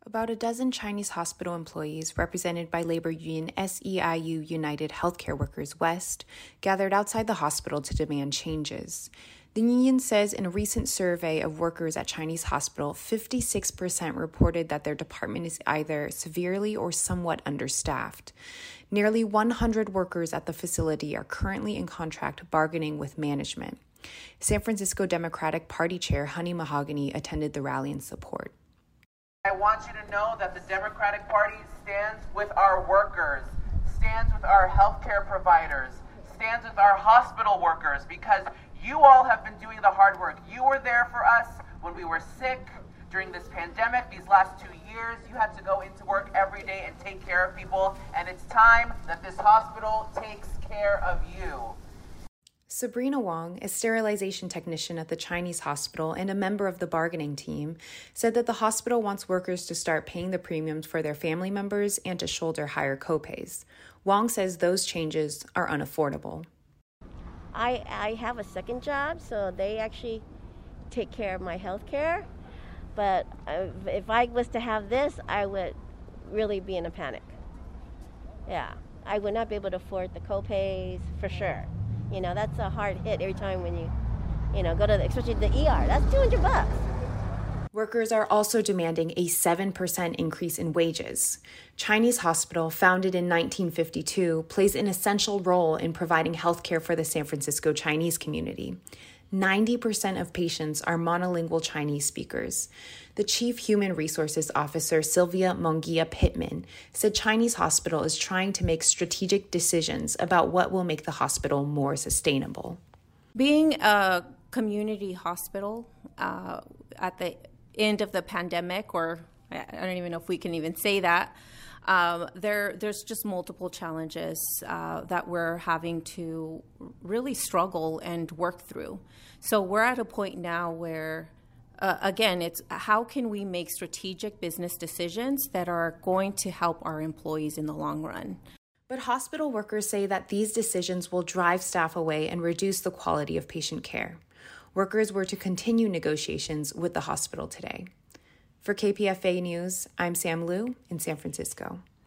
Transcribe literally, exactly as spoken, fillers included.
About a dozen Chinese hospital employees, represented by labor union S E I U United Healthcare Workers West, gathered outside the hospital to demand changes. The union says in a recent survey of workers at Chinese hospital, fifty-six percent reported that their department is either severely or somewhat understaffed. Nearly one hundred workers at the facility are currently in contract bargaining with management. San Francisco Democratic Party Chair Honey Mahogany attended the rally in support. I want you to know that the Democratic Party stands with our workers, stands with our healthcare providers, stands with our hospital workers, because you all have been doing the hard work. You were there for us when we were sick during this pandemic. These last two years, you had to go into work every day and take care of people, and it's time that this hospital takes care of you. Sabrina Wong, a sterilization technician at the Chinese hospital and a member of the bargaining team, said that the hospital wants workers to start paying the premiums for their family members and to shoulder higher copays. Wong says those changes are unaffordable. I, I have a second job, so they actually take care of my health care. But if I was to have this, I would really be in a panic. Yeah, I would not be able to afford the copays for sure. You know, that's a hard hit every time when you, you know, go to the, especially the E R. That's two hundred bucks. Workers are also demanding a seven percent increase in wages. Chinese Hospital, founded in nineteen fifty-two, plays an essential role in providing health care for the San Francisco Chinese community. ninety percent of patients are monolingual Chinese speakers. The Chief Human Resources Officer, Sylvia Mongia Pittman, said Chinese Hospital is trying to make strategic decisions about what will make the hospital more sustainable. Being a community hospital uh, at the end of the pandemic, or I don't even know if we can even say that, Um, there, there's just multiple challenges uh, that we're having to really struggle and work through. So we're at a point now where, uh, again, it's how can we make strategic business decisions that are going to help our employees in the long run? But hospital workers say that these decisions will drive staff away and reduce the quality of patient care. Workers were to continue negotiations with the hospital today. For K P F A News, I'm Sam Liu in San Francisco.